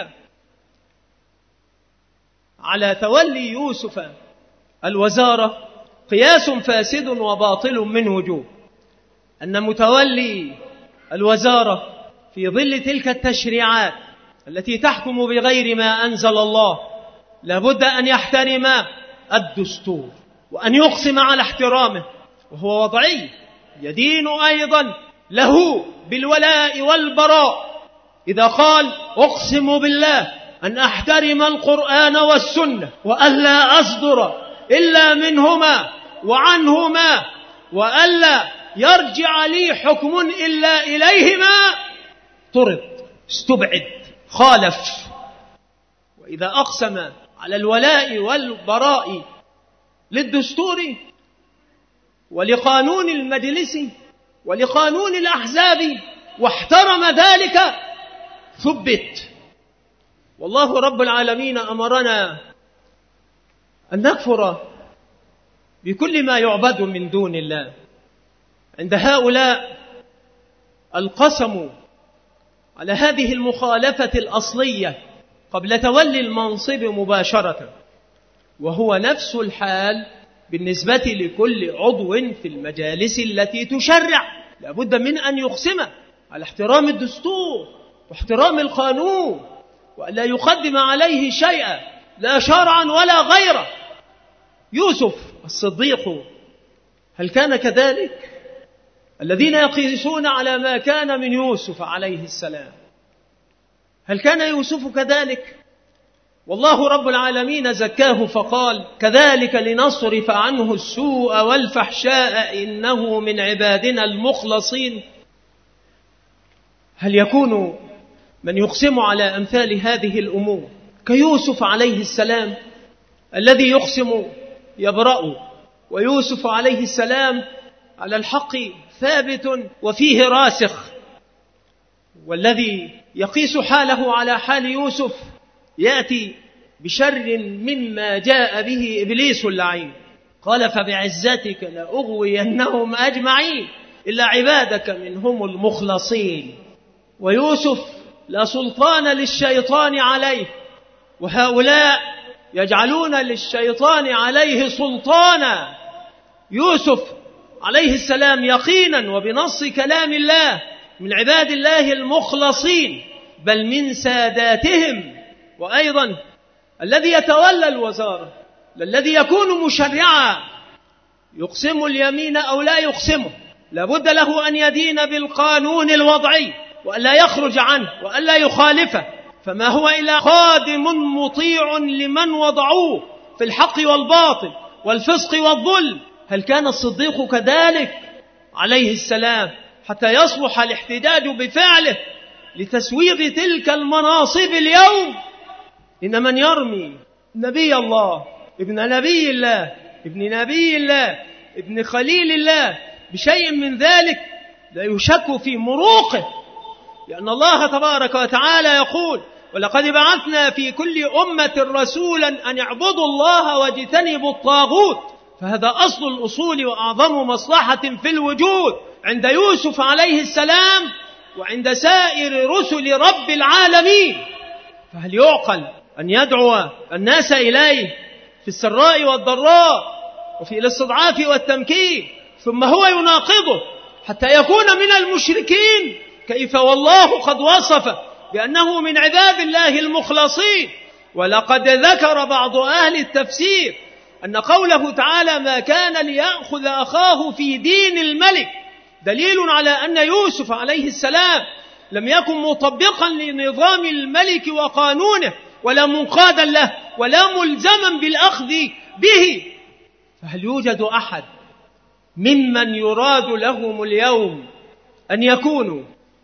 على تولي يوسف الوزارة قياس فاسد وباطل من وجوه. أن متولي الوزارة في ظل تلك التشريعات التي تحكم بغير ما أنزل الله لابد أن يحترم الدستور وأن يقسم على احترامه، وهو وضعي يدين أيضا له بالولاء والبراء. إذا قال أقسم بالله أن أحترم القرآن والسنة وألا أصدر إلا منهما وعنهما وألا يرجع لي حكم إلا إليهما، طرد، استبعد، خالف. وإذا أقسم على الولاء والبراء للدستور ولقانون المجلس ولقانون الأحزاب واحترم ذلك ثبت. والله رب العالمين أمرنا أن نكفر بكل ما يعبد من دون الله. عند هؤلاء القسم على هذه المخالفة الأصلية قبل تولي المنصب مباشرة، وهو نفس الحال بالنسبة لكل عضو في المجالس التي تشرع. لابد من أن يقسم على احترام الدستور واحترام القانون وألا يقدم عليه شيئا لا شرعا ولا غيره. يوسف الصديق هل كان كذلك؟ الذين يقيسون على ما كان من يوسف عليه السلام هل كان يوسف كذلك؟ والله رب العالمين زكاه فقال كذلك لنصرف عنه السوء والفحشاء إنه من عبادنا المخلصين. هل يكون من يقسم على أمثال هذه الأمور كيوسف عليه السلام الذي يقسم يبرأ، ويوسف عليه السلام على الحق ثابت وفيه راسخ، والذي يقيس حاله على حال يوسف يأتي بشر مما جاء به إبليس اللعين. قال فبعزتك لأغوينهم أجمعين إلا عبادك منهم المخلصين. ويوسف لا سلطان للشيطان عليه، وهؤلاء يجعلون للشيطان عليه سلطانا. يوسف عليه السلام يقينا وبنص كلام الله من عباد الله المخلصين، بل من ساداتهم. وأيضا الذي يتولى الوزارة، الذي يكون مشرعا، يقسم اليمين أو لا يقسمه، لابد له أن يدين بالقانون الوضعي وألا يخرج عنه وألا يخالفه، فما هو إلا خادم مطيع لمن وضعوه في الحق والباطل والفسق والظلم. هل كان الصديق كذلك عليه السلام حتى يصلح الاحتجاج بفعله لتسويغ تلك المناصب اليوم؟ إن من يرمي نبي الله ابن نبي الله ابن نبي الله ابن خليل الله بشيء من ذلك لا يشك في مروقه، لأن الله تبارك وتعالى يقول ولقد بعثنا في كل أمة رسولا أن اعبدوا الله واجتنبوا الطاغوت. فهذا أصل الأصول وأعظم مصلحة في الوجود عند يوسف عليه السلام وعند سائر رسل رب العالمين. فهل يعقل أن يدعو الناس إليه في السراء والضراء وفي الاستضعاف والتمكين ثم هو يناقضه حتى يكون من المشركين؟ كيف والله قد وصف بأنه من عباد الله المخلصين. ولقد ذكر بعض أهل التفسير أن قوله تعالى ما كان ليأخذ أخاه في دين الملك دليل على أن يوسف عليه السلام لم يكن مطبقا لنظام الملك وقانونه ولا منقادا له ولا ملزما بالأخذ به. فهل يوجد أحد ممن يراد لهم اليوم أن يكونوا،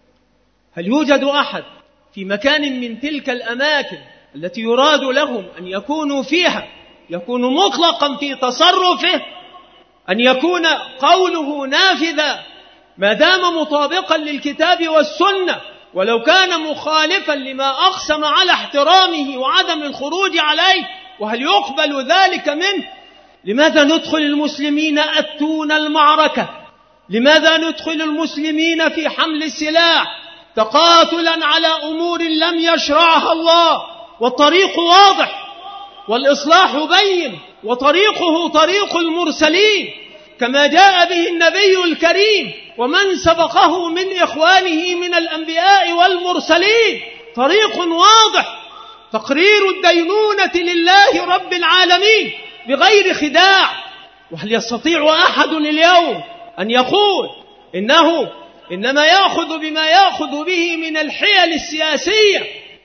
هل يوجد أحد في مكان من تلك الأماكن التي يراد لهم أن يكونوا فيها يكون مطلقا في تصرفه، أن يكون قوله نافذا ما دام مطابقا للكتاب والسنة ولو كان مخالفا لما أقسم على احترامه وعدم الخروج عليه؟ وهل يقبل ذلك منه؟ لماذا ندخل المسلمين أتون المعركة؟ لماذا ندخل المسلمين في حمل السلاح تقاتلا على أمور لم يشرعها الله؟ والطريق واضح والإصلاح بين وطريقه طريق المرسلين كما جاء به النبي الكريم ومن سبقه من إخوانه من الأنبياء والمرسلين. طريق واضح، تقرير الدينونة لله رب العالمين بغير خداع. وهل يستطيع أحد اليوم أن يقول إنه إنما يأخذ بما يأخذ به من الحيل السياسية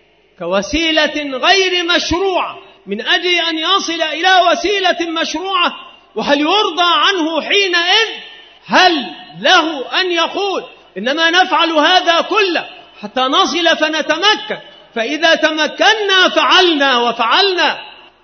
كوسيلة غير مشروعة من أجل أن يصل إلى وسيلة مشروعة؟ وهل يرضى عنه حينئذ؟ هل له أن يقول إنما نفعل هذا كله حتى نصل فنتمكن، فإذا تمكنا فعلنا وفعلنا؟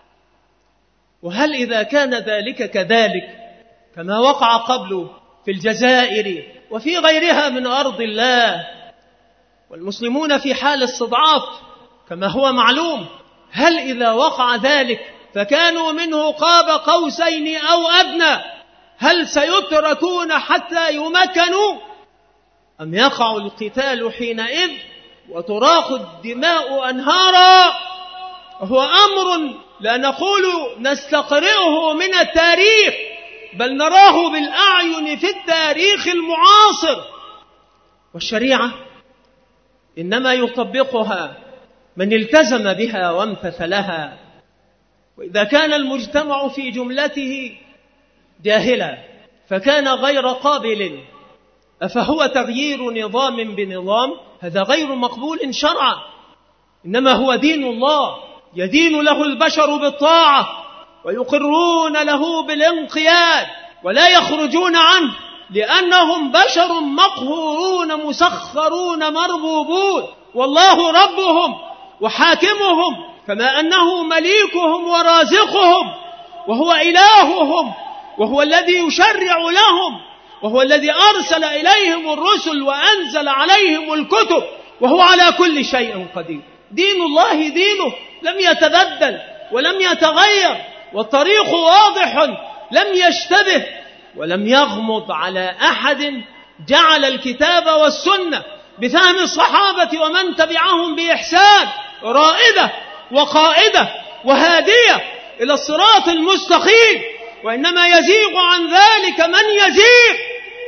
وهل إذا كان ذلك كذلك كما وقع قبل في الجزائر وفي غيرها من أرض الله والمسلمون في حال استضعاف كما هو معلوم، هل إذا وقع ذلك فكانوا منه قاب قوسين أو أدنى هل سيتركون حتى يمكنوا أم يقع القتال حينئذ وتراق الدماء أنهارا؟ وهو أمر لا نقول نستقرئه من التاريخ بل نراه بالأعين في التاريخ المعاصر. والشريعة إنما يطبقها من التزم بها وامتثلها. وإذا كان المجتمع في جملته جاهلا فكان غير قابل، أفهو تغيير نظام بنظام؟ هذا غير مقبول شرعا. إنما هو دين الله يدين له البشر بالطاعة ويقرون له بالانقياد ولا يخرجون عنه، لأنهم بشر مقهورون مسخرون مربوبون، والله ربهم وحاكمهم كما أنه مليكهم ورازقهم وهو إلههم وهو الذي يشرع لهم وهو الذي أرسل إليهم الرسل وأنزل عليهم الكتب وهو على كل شيء قدير. دين الله دينه لم يتبدل ولم يتغير، والطريق واضح لم يشتبه ولم يغمض على أحد جعل الكتاب والسنة بفهم الصحابة ومن تبعهم بإحسان رائدة وقائدة وهادية إلى الصراط المستقيم، وإنما يزيغ عن ذلك من يزيغ،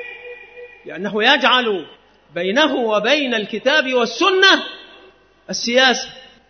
لأنه يجعل بينه وبين الكتاب والسنة السياسة.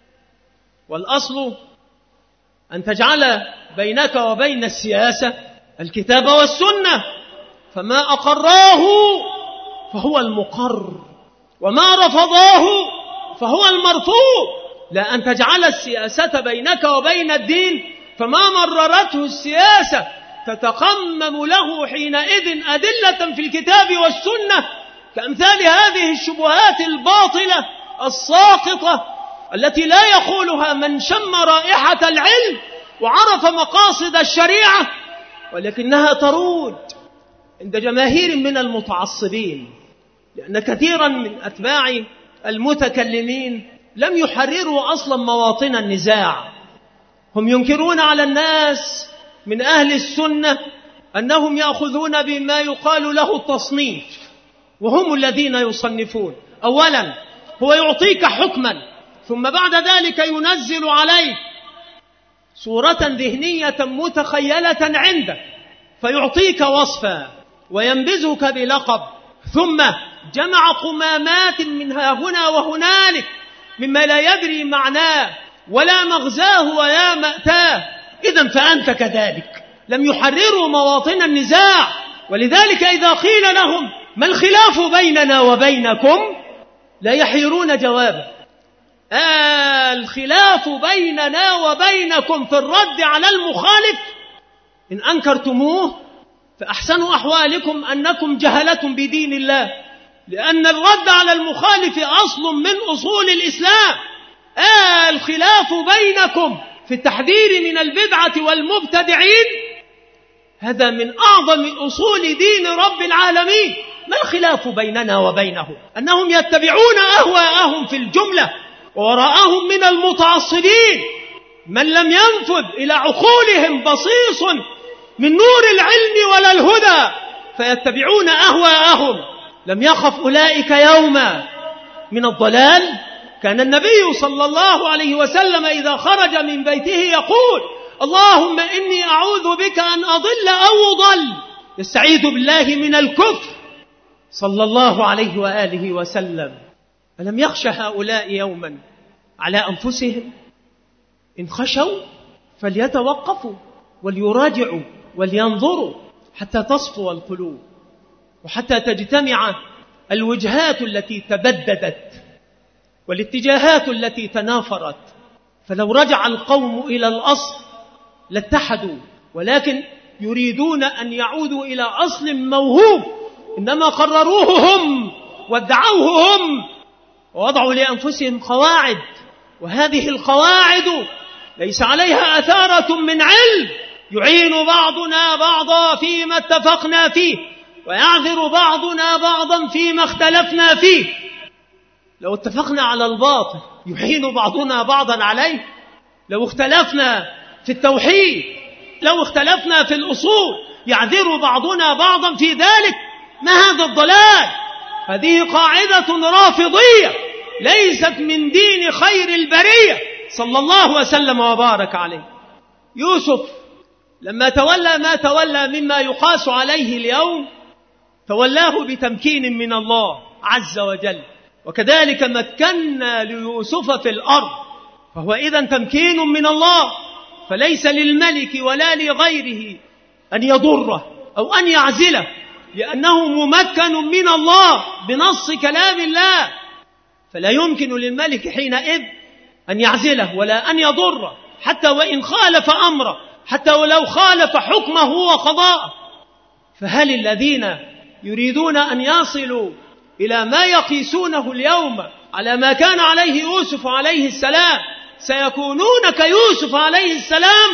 والأصل أن تجعل بينك وبين السياسة الكتاب والسنة، فما أقراه فهو المقر وما رفضاه فهو المرفوض، لا أن تجعل السياسة بينك وبين الدين، فما مررته السياسة تتقمم له حينئذ أدلة في الكتاب والسنة كأمثال هذه الشبهات الباطلة الساقطة التي لا يقولها من شم رائحة العلم وعرف مقاصد الشريعة، ولكنها تروج عند جماهير من المتعصبين، لأن كثيرا من أتباع المتكلمين لم يحرروا أصلا مواطن النزاع. هم ينكرون على الناس من أهل السنة أنهم يأخذون بما يقال له التصنيف، وهم الذين يصنفون. أولا هو يعطيك حكما ثم بعد ذلك ينزل عليك صورة ذهنية متخيلة عندك فيعطيك وصفا وينبذك بلقب، ثم جمع قمامات منها هنا وهنالك مما لا يدري معناه ولا مغزاه ولا مأتاه. إذن فأنت كذلك، لم يحرروا مواطن النزاع. ولذلك إذا قيل لهم ما الخلاف بيننا وبينكم لا يحيرون جوابا. آه الخلاف بيننا وبينكم في الرد على المخالف إن أنكرتموه فأحسن أحوالكم أنكم جهلة بدين الله، لأن الرد على المخالف أصل من أصول الإسلام. آه الخلاف بينكم في التحذير من البدعة والمبتدعين هذا من أعظم أصول دين رب العالمين. ما الخلاف بيننا وبينهم؟ أنهم يتبعون أهواءهم في الجملة، ووراءهم من المتعصبين من لم ينفذ إلى عقولهم بصيص من نور العلم ولا الهدى فيتبعون أهواءهم. لم يخف أولئك يوما من الضلال. كان النبي صلى الله عليه وسلم إذا خرج من بيته يقول اللهم إني أعوذ بك أن أضل أو أضل، يستعيذ بالله من الكفر صلى الله عليه وآله وسلم. ألم يخش هؤلاء يوما على أنفسهم؟ إن خشوا فليتوقفوا وليراجعوا ولينظروا حتى تصفو القلوب وحتى تجتمع الوجهات التي تبددت والاتجاهات التي تنافرت. فلو رجع القوم إلى الأصل لاتحدوا، ولكن يريدون أن يعودوا إلى أصل موهوب إنما قرروه هم وادعوه هم ووضعوا لأنفسهم قواعد، وهذه القواعد ليس عليها أثارة من علم. يعين بعضنا بعضا فيما اتفقنا فيه ويعذر بعضنا بعضا فيما اختلفنا فيه. لو اتفقنا على الباطل يعين بعضنا بعضا عليه. لو اختلفنا في التوحيد، لو اختلفنا في الأصول يعذر بعضنا بعضا في ذلك. ما هذا الضلال؟ هذه قاعدة رافضية ليست من دين خير البرية صلى الله وسلم وبارك عليه. يوسف لما تولى ما تولى مما يقاس عليه اليوم تولاه بتمكين من الله عز وجل، وكذلك مكنا ليوسف في الأرض، فهو إذن تمكين من الله، فليس للملك ولا لغيره أن يضره أو أن يعزله، لأنه ممكن من الله بنص كلام الله، فلا يمكن للملك حينئذ أن يعزله ولا أن يضره حتى وإن خالف أمره، حتى ولو خالف حكمه وقضاءه. فهل الذين يريدون أن يصلوا إلى ما يقيسونه اليوم على ما كان عليه يوسف عليه السلام سيكونون كيوسف عليه السلام؟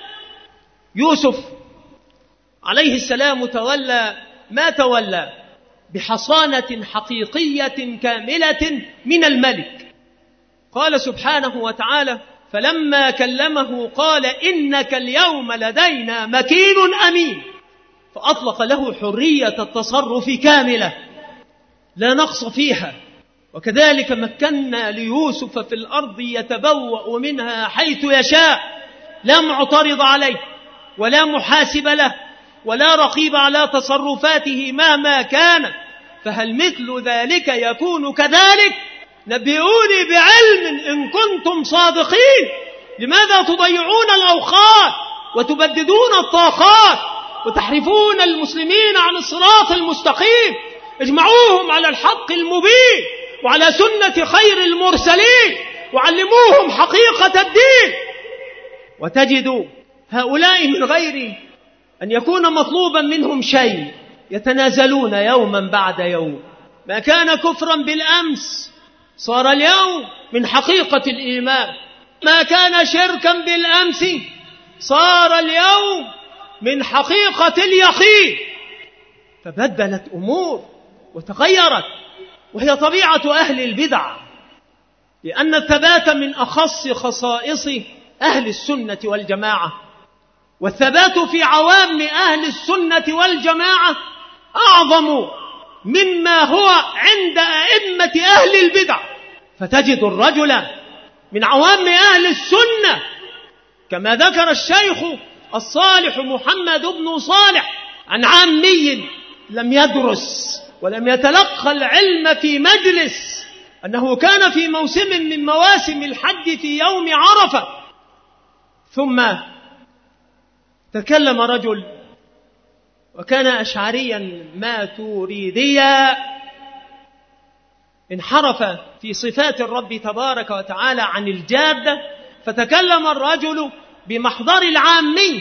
يوسف عليه السلام تولى ما تولى بحصانة حقيقية كاملة من الملك. قال سبحانه وتعالى فلما كلمه قال إنك اليوم لدينا مكين أمين، فأطلق له حرية التصرف كاملة لا نقص فيها. وكذلك مكنا ليوسف في الأرض يتبوأ منها حيث يشاء، لا معترض عليه ولا محاسب له ولا رقيب على تصرفاته مهما كانت. فهل مثل ذلك يكون كذلك؟ نبئوني بعلم إن كنتم صادقين. لماذا تضيعون الأوقات وتبددون الطاقات وتحرفون المسلمين عن الصراط المستقيم؟ اجمعوهم على الحق المبين وعلى سنة خير المرسلين وعلموهم حقيقة الدين. وتجد هؤلاء من غير أن يكون مطلوبا منهم شيء يتنازلون يوما بعد يوم. ما كان كفرا بالأمس صار اليوم من حقيقة الإيمان، ما كان شركا بالأمس صار اليوم من حقيقة اليقين. فبدلت أمور وتغيرت، وهي طبيعة أهل البدع، لأن الثبات من أخص خصائص أهل السنة والجماعة. والثبات في عوام أهل السنة والجماعة أعظم مما هو عند أئمة أهل البدع. فتجد الرجل من عوام أهل السنة كما ذكر الشيخ الصالح محمد بن صالح عن عامي لم يدرس ولم يتلقى العلم في مجلس، أنه كان في موسم من مواسم الحج في يوم عرفة، ثم تكلم رجل وكان أشعريا ماتوريديا، انحرف في صفات الرب تبارك وتعالى عن الجادة، فتكلم الرجل بمحضر العامي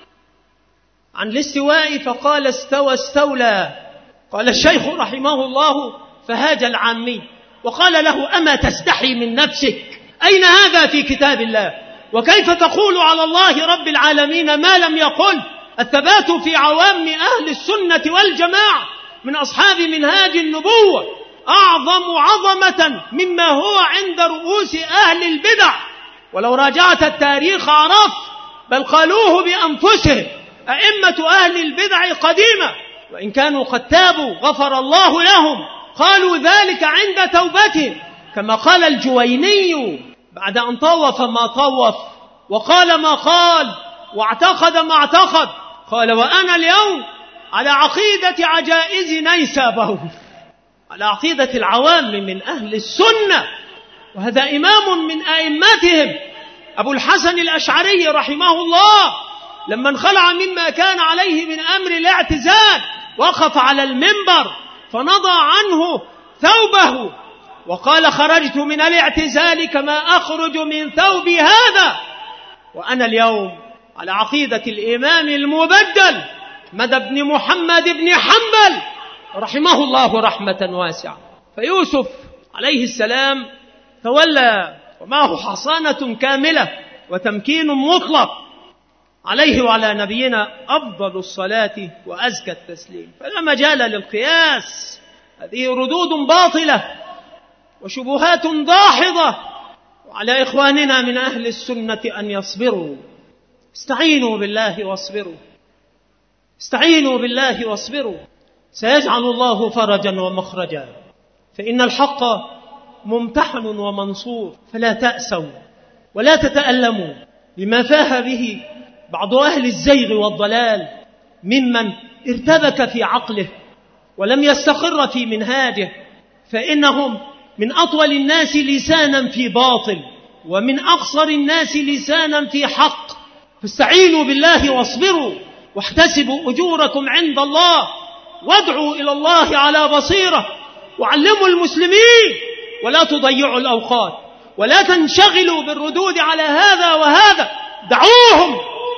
عن الاستواء فقال استوى استولى. قال الشيخ رحمه الله فهاج العامي وقال له أما تستحي من نفسك؟ أين هذا في كتاب الله؟ وكيف تقول على الله رب العالمين ما لم يقل؟ الثبات في عوام أهل السنة والجماعة من أصحاب منهاج النبوة أعظم عظمة مما هو عند رؤوس أهل البدع. ولو راجعت التاريخ عرفت، بل قالوه بأنفسهم أئمة أهل البدع قديمة، وإن كانوا قد تابوا غفر الله لهم، قالوا ذلك عند توبتهم، كما قال الجويني بعد أن طوف ما طوف وقال ما قال واعتقد ما اعتقد، قال وأنا اليوم على عقيدة عجائز نيسابور، على عقيدة العوام من أهل السنة. وهذا إمام من أئمتهم أبو الحسن الأشعري رحمه الله، لما انخلع مما كان عليه من أمر الاعتزال وقف على المنبر فنضع عنه ثوبه وقال خرجت من الاعتزال كما أخرج من ثوبي هذا، وأنا اليوم على عقيدة الإمام المبدل أحمد بن محمد بن حنبل رحمه الله رحمة واسعة. فيوسف عليه السلام تولى ومعه حصانة كاملة وتمكين مطلق، عليه وعلى نبينا أفضل الصلاة وأزكى التسليم. فلا مجال للقياس، هذه ردود باطلة وشبهات داحضة، وعلى إخواننا من أهل السنة أن يصبروا. استعينوا بالله واصبروا، استعينوا بالله واصبروا، سيجعل الله فرجا ومخرجا، فإن الحق ممتحن ومنصور. فلا تأسوا ولا تتألموا لما فاه به بعض أهل الزيغ والضلال ممن ارتبك في عقله ولم يستقر في منهاجه، فإنهم من أطول الناس لسانا في باطل ومن أقصر الناس لسانا في حق. فاستعينوا بالله واصبروا واحتسبوا أجوركم عند الله، وادعوا إلى الله على بصيرة، وعلموا المسلمين ولا تضيعوا الأوقات ولا تنشغلوا بالردود على هذا وهذا، دعوهم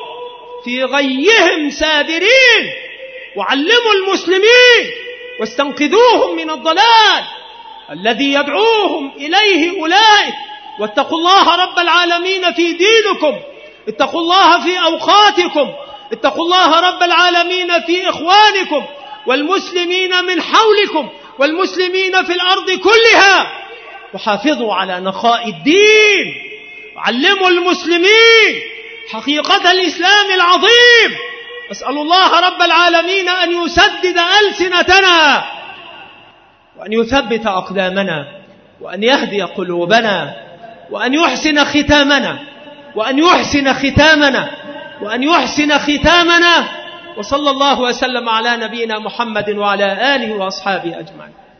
في غيهم سابرين، وعلموا المسلمين واستنقذوهم من الضلال الذي يدعوهم إليه أولئك. واتقوا الله رب العالمين في دينكم، اتقوا الله في أوقاتكم، اتقوا الله رب العالمين في إخوانكم والمسلمين من حولكم والمسلمين في الأرض كلها، وحافظوا على نقاء الدين علموا المسلمين حقيقة الإسلام العظيم. أسأل الله رب العالمين أن يسدد ألسنتنا وأن يثبت أقدامنا وأن يهدي قلوبنا وأن يحسن ختامنا وأن يحسن ختامنا وأن يحسن ختامنا. وصلى الله وسلم على نبينا محمد وعلى آله وأصحابه أجمعين.